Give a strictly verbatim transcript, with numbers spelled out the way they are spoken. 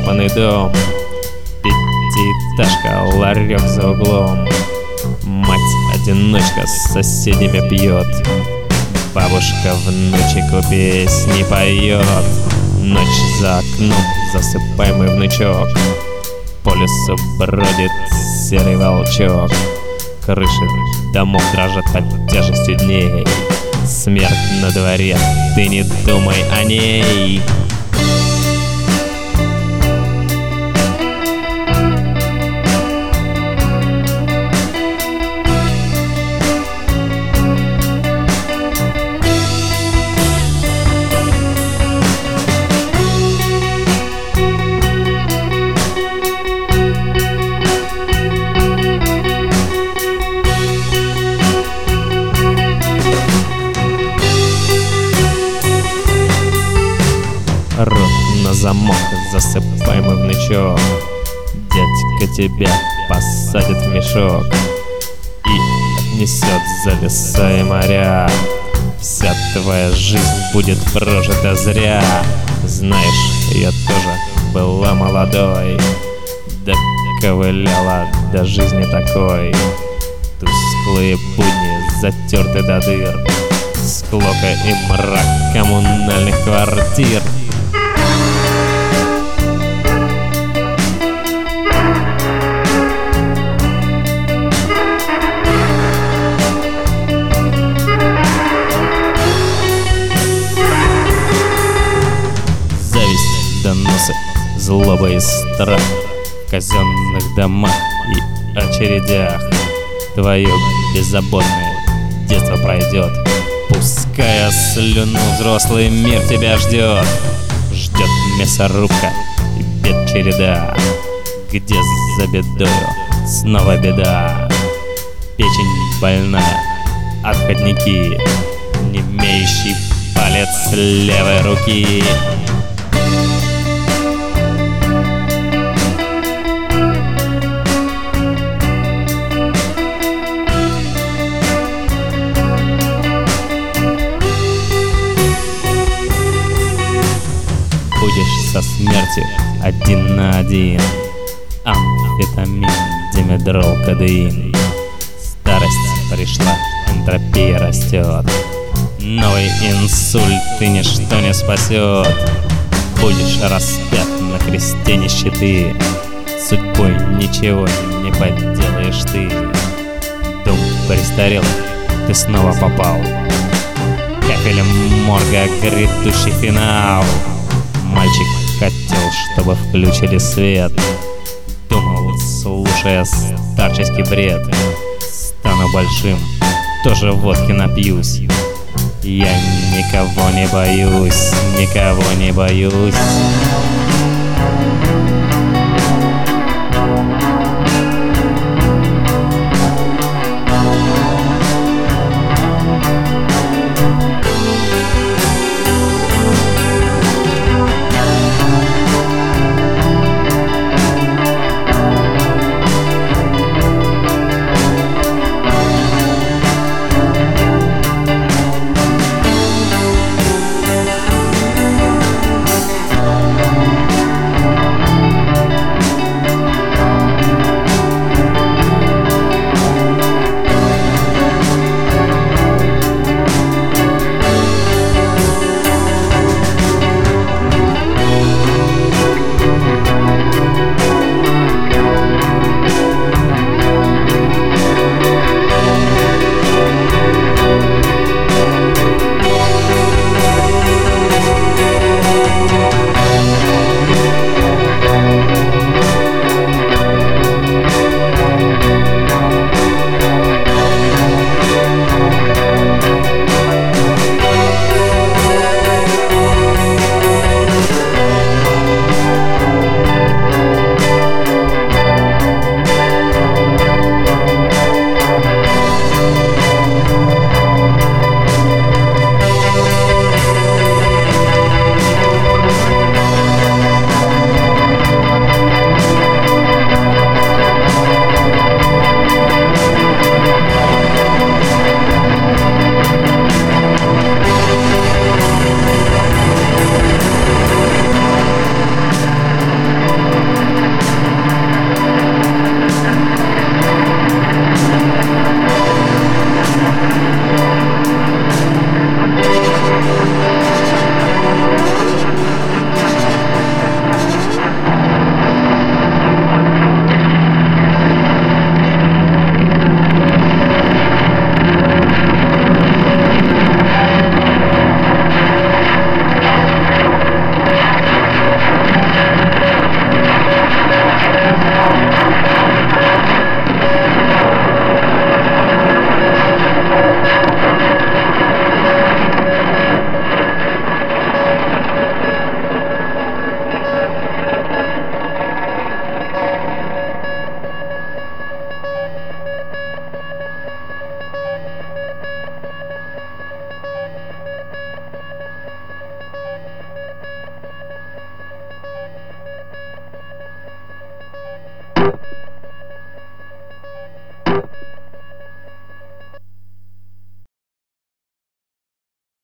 поцарапанный дом, пятиэтажка, ларек за углом. Мать-одиночка с соседями пьет, бабушка внучику песни поет. Ночь за окном, засыпаемый внучок, по лесу бродит серый волчок. Крыши домов дрожат под тяжестью дней, смерть на дворе, ты не думай о ней. Рот на замок, засыпаемый внучок, дядька тебя посадит в мешок и отнесет за леса и моря. Вся твоя жизнь будет прожита зря. Знаешь, я тоже была молодой, да ковыляла до жизни такой. Тусклые будни затерты до дыр, склока и мрак коммунальных квартир. Доносы, злоба и страх в казенных домах и очередях. Твое беззаботное детство пройдет, пуская слюну, взрослый мир тебя ждет. Ждет мясорубка и бед череда, где за бедою снова беда. Печень больная, отходники, немеющий палец левой руки. Будешь со смертью один на один, амфетамин, димедрол, кодеин. Старость пришла, энтропия растет, новый инсульт и ничто не спасет. Будешь распят на кресте нищеты, судьбой ничего не поделаешь ты. Дом престарелых, ты снова попал, капелем морга грядущий финал. Мальчик хотел, чтобы включили свет, думал, слушая старческий бред. Стану большим, тоже водки напьюсь, я никого не боюсь, никого не боюсь.